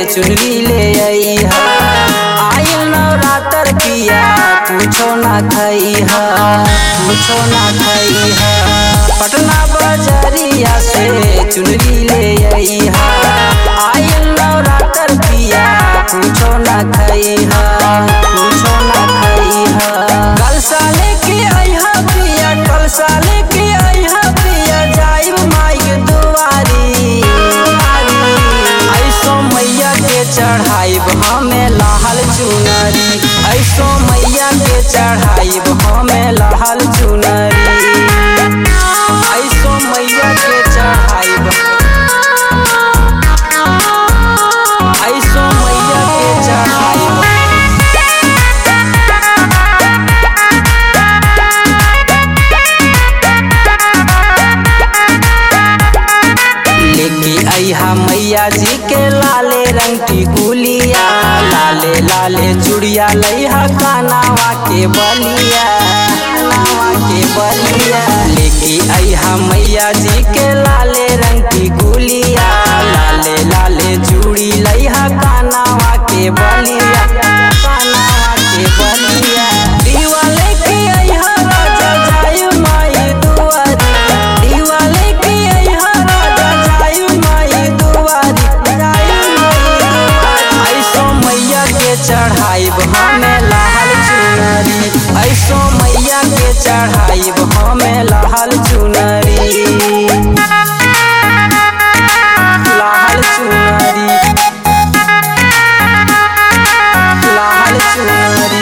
चुनरी ले अइहा। आइल नवरात्र पिया कुछो ना खइहा, कुछो ना खइहा। पटना बजरिया से चुनरी ले अइहा। आइल नवरात्र पिया कुछो ना खइहा, कुछो ना खइहा। कलसा लेके अइहा पिया, कलसा लेके अइहा पिया, जाइब माई के दुआरी। ऐसो मैया के चढ़ाइब हमें लाल चुनरी, ऐसो मैया के चढ़ाइब हमें लाल चुनरी। ऐसो मैया के चढ़ाइब, ऐसो मैया के चढ़ाइब। लेके अइहा मैया जी के लाले रंग की गुलिया, लाले लाले चूड़िया लइहा कानावा के बलिया, कानावा के बलिया। लेके अइहा मैया जी के लाले रंग की गुलिया, लाले लाले चूड़ी लइहा कानावा के बलिया, कानावा के बलिया। दीवा लेके अइहा राजा जाय माई दुआरी, दीवा लेके अइहा राजा जाय माई दुआरी, जाय माई दुआरी। ऐसो मैया के चढ़ाइब हमें लाल चुनरी, ऐसो मैया के चढ़ाइब हमें लाल चुनरी, लाल चुनरी, लाल चुनरी।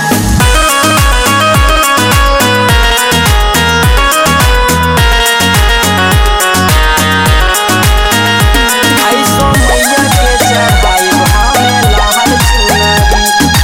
ऐसो मैया के चढ़ाइब हमें लाल चुनरी।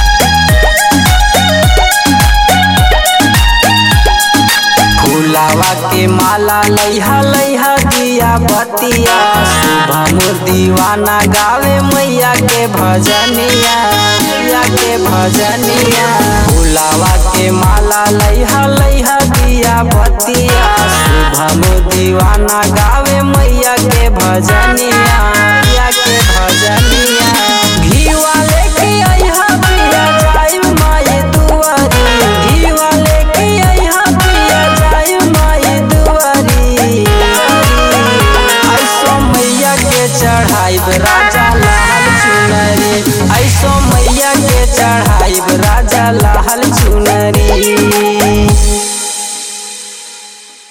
फूलावा के माला लइहा लइहा दिया बतिया, शुभम दीवाना गावे मैया के भजनिया, मैया के भजनिया। फूलावा के माला लइहा लइहा दिया बतिया, शुभम दीवाना गावे मैया के भजनिया, मैया के भजनिया। घीवा लेके अइहा पिया जाइब माई दुआरी, घीवा लेके अइहा पिया जाइब माई दुआरी। ऐसो मैया के चढ़ाइब राजा लाल चुनरी, ऐसो मैया के चढ़ाइब राजा लाल